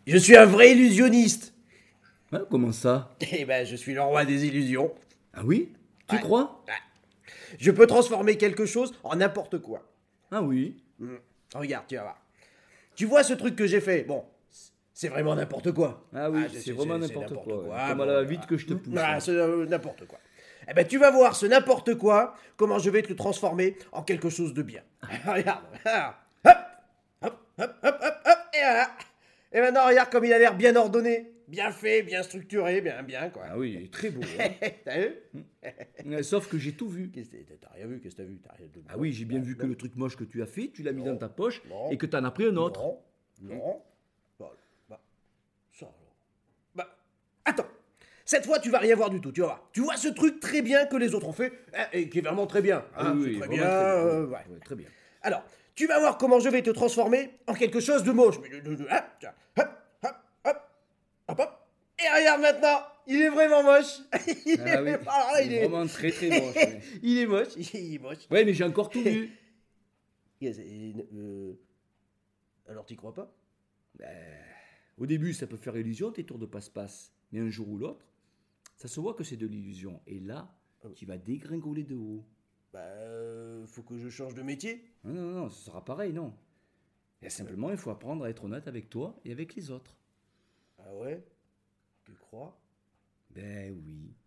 Je suis un vrai illusionniste. Hein, comment ça? Eh ben, je suis le roi des illusions. Ah oui? Tu Ouais. crois? Ouais. Je peux transformer quelque chose en n'importe quoi. Ah oui. Regarde, tu vas voir. Tu vois ce truc que j'ai fait? Bon, c'est vraiment n'importe quoi. Ah oui, je c'est sais, vraiment c'est n'importe quoi. Ouais. Comme à bon, la vite que je te pousse. Ah, Hein. c'est n'importe quoi. Eh ben, tu vas voir ce n'importe quoi, comment je vais te le transformer en quelque chose de bien. Regarde. Hop, hop, hop, hop, hop, hop, et voilà. Et maintenant, regarde comme il a l'air bien ordonné, bien fait, bien structuré, bien, quoi. Ah oui, très beau. Hein. T'as vu? Sauf que j'ai tout vu. T'as rien vu? Qu'est-ce que t'as vu? T'as rien de... Ah oui, j'ai bien vu que non, le truc moche que tu as fait, tu l'as mis Non. dans ta poche Non. et que tu en as pris un autre. Non. Bah, ça alors. Bah, attends. Cette fois, tu vas rien voir du tout, tu vas voir. Tu vois ce truc très bien que les autres ont fait, et qui est vraiment très bien. Hein, Oui, c'est oui, très vraiment bien. très bien. Ouais. Ouais, très bien. Alors, tu vas voir comment je vais te transformer en quelque chose de moche. Tiens, hop, hop, hop, hop, hop. Et regarde maintenant, il est vraiment moche. Ah oui, Ah, il est vraiment très très moche. Ouais, il est moche, il est moche. ouais mais j'ai encore tout vu. Alors, t'y crois pas? Au début, ça peut faire illusion, tes tours de passe-passe. Mais un jour ou l'autre, ça se voit que c'est de l'illusion. Et là, tu vas dégringoler de haut. Faut que je change de métier. Non, non, non, ce sera pareil, non. Et simplement, il faut apprendre à être honnête avec toi et avec les autres. Ah ouais? Tu crois? Ben oui.